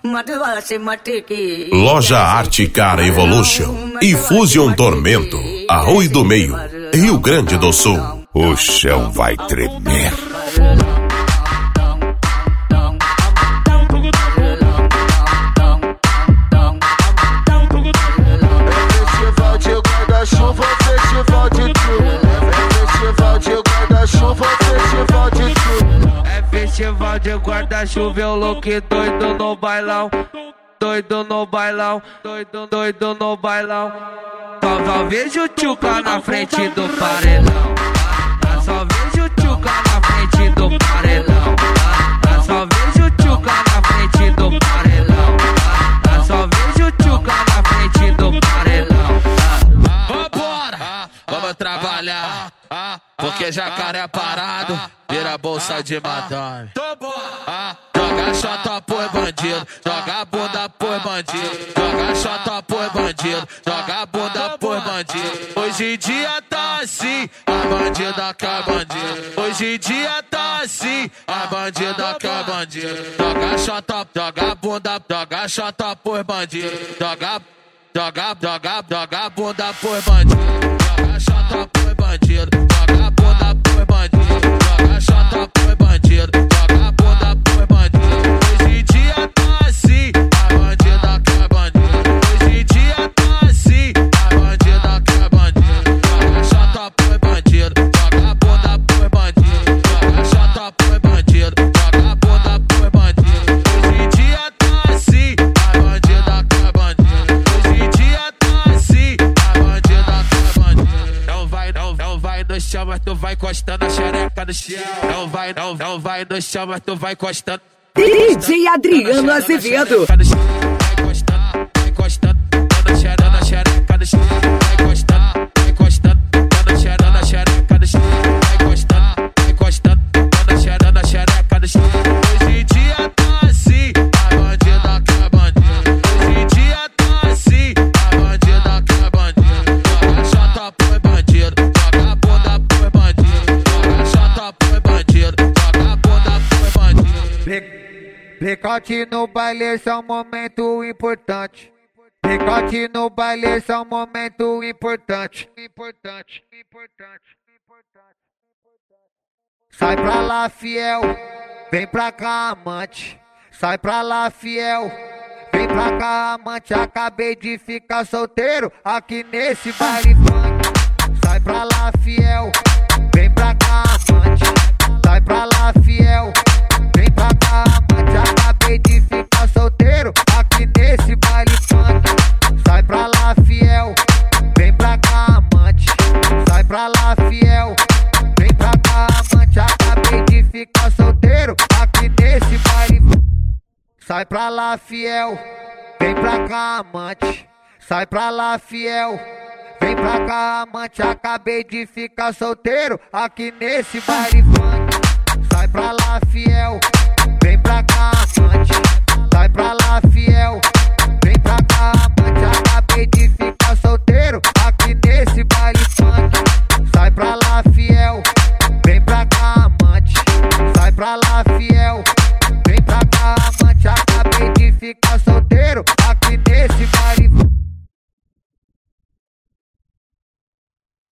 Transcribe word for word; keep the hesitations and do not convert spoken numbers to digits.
Loja Arte Cara Evolution e Fusion Tormento, Arroio do Meio, Rio Grande do Sul. O chão vai tremer. Festival de guarda-chuva, festival de tudo. Festival de guarda-chuva, festival de tudo. É festival de guarda-chuva, eu louco e doido no bailão. Doido no bailão, doido, doido no bailão. Só vejo o tchuca na frente do paredão. Só vejo o tchuca na frente do paredão. Só vejo o tchuca na frente do paredão. Só vejo o tchuca na frente do paredão. Vambora, vamos trabalhar, porque jacaré parado vira bolsa de madame. Joga xota por bandido, joga bunda por bandido, joga xota por bandido, joga bunda por bandido. Hoje em dia tá assim, a bandida quer bandido. Hoje em dia tá assim, a bandida quer bandido. Joga xota, joga bunda, joga xota por bandido, joga, joga, joga, joga bunda por bandido. Joga xota por bandido, joga bunda por bandido, joga xota por bandido, joga bunda por bandido. Hoje em dia tá assim, a bandida quer bandido. Hoje em dia tá assim, a bandida quer bandido. Joga xota por bandido, joga bunda por bandido, joga xota por bandido, joga bunda por bandido. Hoje em dia tá assim, a bandida quer bandido. Hoje em dia tá assim, a bandida quer bandido. Não vai, não, não vai no chão, mas tu vai encostando a xereca no chão. Não vai, não, não vai no chão, mas tu vai encostando. D J Adriano Azevedo. Vai encostando, vai encostando, na xereca, na xereca no chão. Vai encostando, vai encostando, na xereca, na xereca no chão. Vai encostando, vai encostando, na xereca, na xereca no chão. Hoje em dia tá assim, a bandida quer bandido. Hoje em dia tá assim, a bandida quer bandido. Joga xota por bandido, joga bunda por bandido, joga xota por bandido, joga bunda por bandido. Picote no baile, esse é um momento importante. Picote no baile, esse é um momento importante. Importante, importante, importante. Sai pra lá, fiel, vem pra cá, amante. Sai pra lá, fiel, vem pra cá, amante. Acabei de ficar solteiro aqui nesse baile funk. Sai pra lá, fiel, vem pra cá, amante. Sai pra lá, fiel, vem pra cá, amante. Acabei de ficar solteiro aqui nesse baile funk. Sai pra lá, fiel, vem pra cá, amante. Sai pra lá, fiel, vem pra cá, amante. Acabei de ficar solteiro aqui nesse baile funk. Sai pra lá, fiel, vem pra cá, amante. Sai pra lá, fiel, vem pra cá, amante. Acabei de ficar solteiro aqui nesse baile funk.